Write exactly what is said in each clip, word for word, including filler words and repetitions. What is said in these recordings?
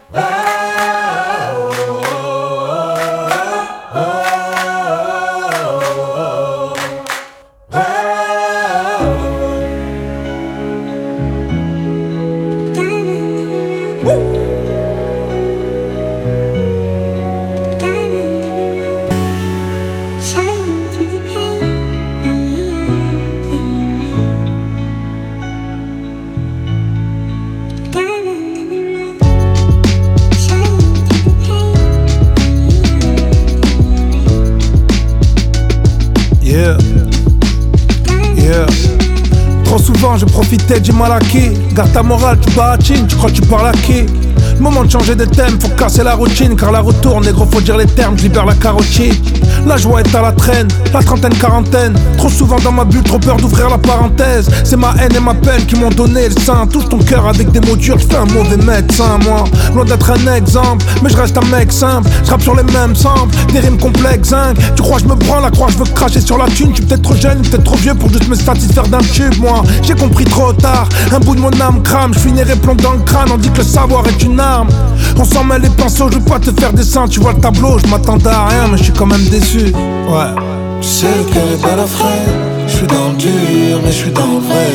Yeah, yeah. Trop souvent je profitais du mal acquis. Garde ta morale, tu baratines, tu crois que tu parles à qui? Moment de changer de thème, faut casser la routine. Car la retourne, négro faut dire les termes, je libère la carotide. La joie est à la traîne, la trentaine, quarantaine. Trop souvent dans ma bulle, trop peur d'ouvrir la parenthèse. C'est ma haine et ma peine qui m'ont donné le sein. Touche ton cœur avec des mots durs, je fais un mauvais médecin moi. Loin d'être un exemple, mais je reste un mec simple. Je rappe sur les mêmes samples, des rimes complexes zinc. Tu crois que je me prends la croix, je veux cracher sur la thune. Je suis peut-être trop jeune, peut-être trop vieux pour juste me satisfaire d'un tube moi. J'ai compris trop tard, un bout de mon âme crame. Je finirai plomb dans le crâne, on dit que le savoir est une arme. On s'en met les pinceaux, je veux pas te faire des seins. Tu vois le tableau, je m'attendais à rien, mais je suis quand même déçu. Ouais. Tu sais le cœur est pas la frais. Je suis dans le dur, mais je suis dans le vrai.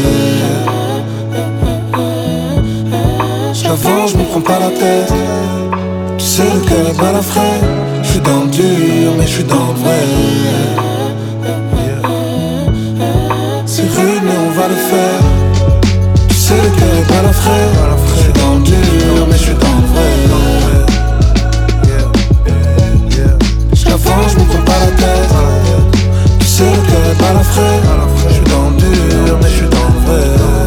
J'avance, je me prends pas la tête. Tu sais le cœur est pas la frais. Je suis dans le dur, mais je suis dans le vrai. C'est rude, mais on va le faire. Tu sais le cœur est pas la frais. Je suis dans le dur, mais je suis dans le vrai. J'avance, je me prends pas la tête. Tu sais le cœur est pas la frais. Je suis dans le dur, mais je suis dans le vrai.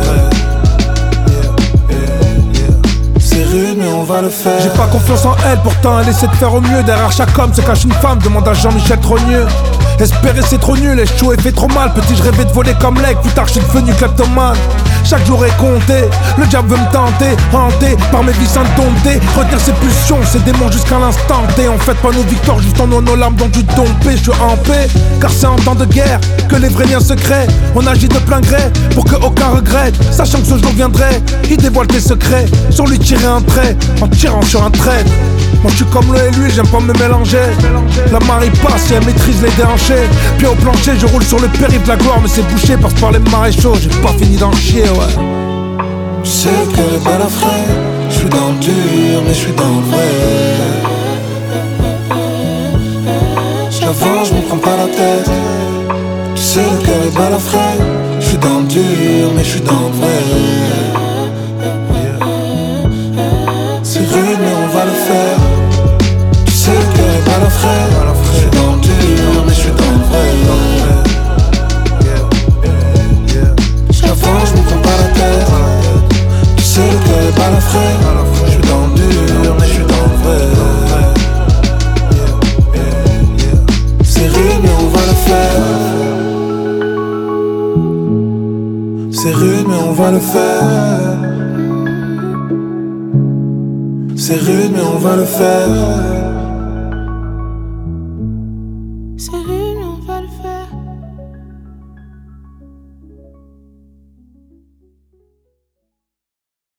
C'est rude, mais on va le faire. J'ai pas confiance en elle, pourtant elle essaie de faire au mieux. Derrière chaque homme se cache une femme, demande à Jean-Michel Trogneux. Espérer c'est trop nul, échouer fait trop mal. Petit je rêvais de voler comme l'aigle, plus tard je suis devenu kleptomane. Chaque jour est compté, le diable veut me tenter. Hanté par mes vies indomptées. Retenir ses pulsions, ses démons jusqu'à l'instant T. On fête pas nos victoires, juste en nos larmes dont tu dompé. Je suis en paix, car c'est en temps de guerre que les vrais liens se créent. On agit de plein gré, pour que aucun regrette. Sachant que ce jour viendrait, il dévoile tes secrets. Sur lui tirer un trait, en tirant sur un trait. Moi je suis comme le et lui, j'aime pas me mélanger. La marée passe et elle maîtrise les déhanchés. Puis au plancher, je roule sur le périph' de la gloire. Mais c'est bouché parce que par les maréchaux, j'ai pas fini d'en chier, ouais. Tu sais le cœur est pas la frais. Je suis dans le dur, mais je suis dans le vrai. J'avance, je me prends pas la tête. Tu sais le cœur est pas la frais. Je suis dans le dur, mais je suis dans le vrai. C'est rude, mais on va le faire. Tu sais le cœur est pas la frais. Je suis dans le dur, mais je suis dans le vrai. J'avance, je me prends pas la tête. Tu sais le cœur est pas la frais. Je suis dans le dur, mais je suis dans le vrai. C'est rude, mais on va le faire. C'est rude, mais on va le faire. C'est rude, mais on va le faire.